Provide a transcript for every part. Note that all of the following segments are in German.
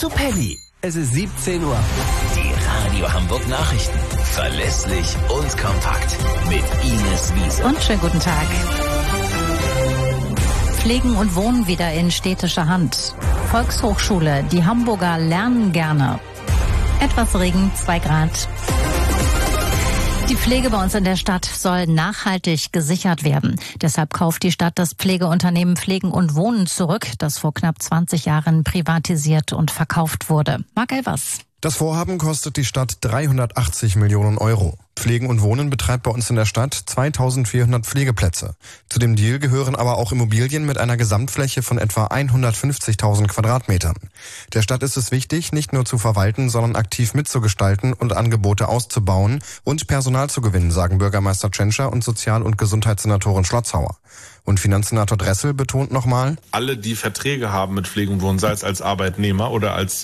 Penny. Es ist 17 Uhr. Die Radio Hamburg Nachrichten. Verlässlich und kompakt. Mit Ines Wiese. Und schönen guten Tag. Pflegen und Wohnen wieder in städtischer Hand. Volkshochschule, die Hamburger lernen gerne. Etwas Regen, 2 Grad. Die Pflege bei uns in der Stadt soll nachhaltig gesichert werden. Deshalb kauft die Stadt das Pflegeunternehmen Pflegen und Wohnen zurück, das vor knapp 20 Jahren privatisiert und verkauft wurde. Marc Elvers. Das Vorhaben kostet die Stadt 380 Millionen Euro. Pflegen und Wohnen betreibt bei uns in der Stadt 2400 Pflegeplätze. Zu dem Deal gehören aber auch Immobilien mit einer Gesamtfläche von etwa 150.000 Quadratmetern. Der Stadt ist es wichtig, nicht nur zu verwalten, sondern aktiv mitzugestalten und Angebote auszubauen und Personal zu gewinnen, sagen Bürgermeister Tschentscher und Sozial- und Gesundheitssenatorin Schlotzhauer. Und Finanzsenator Dressel betont nochmal: Alle, die Verträge haben mit Pflegen und Wohnen, sei es als Arbeitnehmer oder als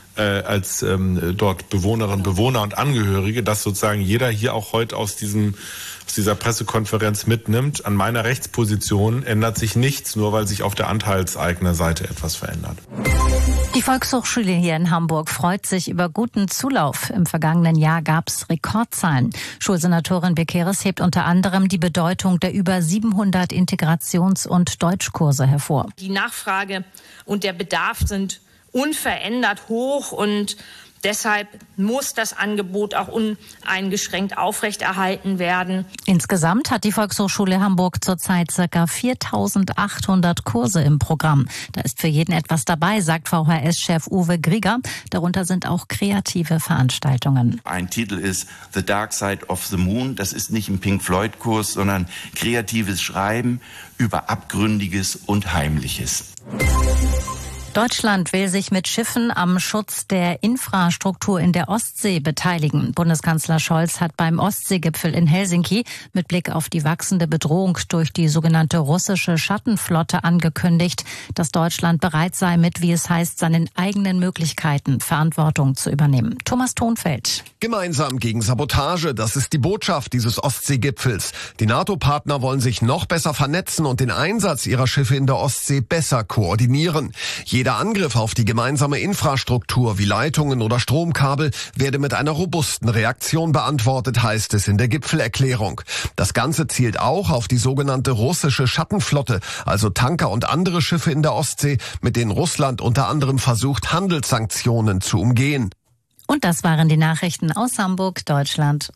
dort Bewohnerinnen, Bewohner und Angehörige, dass sozusagen jeder hier auch heute aus dieser Pressekonferenz mitnimmt. An meiner Rechtsposition ändert sich nichts, nur weil sich auf der Anteilseignerseite etwas verändert. Die Volkshochschule hier in Hamburg freut sich über guten Zulauf. Im vergangenen Jahr gab es Rekordzahlen. Schulsenatorin Bekeres hebt unter anderem die Bedeutung der über 700 Integrations- und Deutschkurse hervor. Die Nachfrage und der Bedarf sind unverändert hoch und deshalb muss das Angebot auch uneingeschränkt aufrechterhalten werden. Insgesamt hat die Volkshochschule Hamburg zurzeit ca. 4.800 Kurse im Programm. Da ist für jeden etwas dabei, sagt VHS-Chef Uwe Grieger. Darunter sind auch kreative Veranstaltungen. Ein Titel ist The Dark Side of the Moon. Das ist nicht ein Pink Floyd-Kurs, sondern kreatives Schreiben über Abgründiges und Heimliches. Deutschland will sich mit Schiffen am Schutz der Infrastruktur in der Ostsee beteiligen. Bundeskanzler Scholz hat beim Ostseegipfel in Helsinki mit Blick auf die wachsende Bedrohung durch die sogenannte russische Schattenflotte angekündigt, dass Deutschland bereit sei, mit, wie es heißt, seinen eigenen Möglichkeiten Verantwortung zu übernehmen. Thomas Thonfeld. Gemeinsam gegen Sabotage, das ist die Botschaft dieses Ostseegipfels. Die NATO-Partner wollen sich noch besser vernetzen und den Einsatz ihrer Schiffe in der Ostsee besser koordinieren. Jeder Angriff auf die gemeinsame Infrastruktur wie Leitungen oder Stromkabel werde mit einer robusten Reaktion beantwortet, heißt es in der Gipfelerklärung. Das Ganze zielt auch auf die sogenannte russische Schattenflotte, also Tanker und andere Schiffe in der Ostsee, mit denen Russland unter anderem versucht, Handelssanktionen zu umgehen. Und das waren die Nachrichten aus Hamburg, Deutschland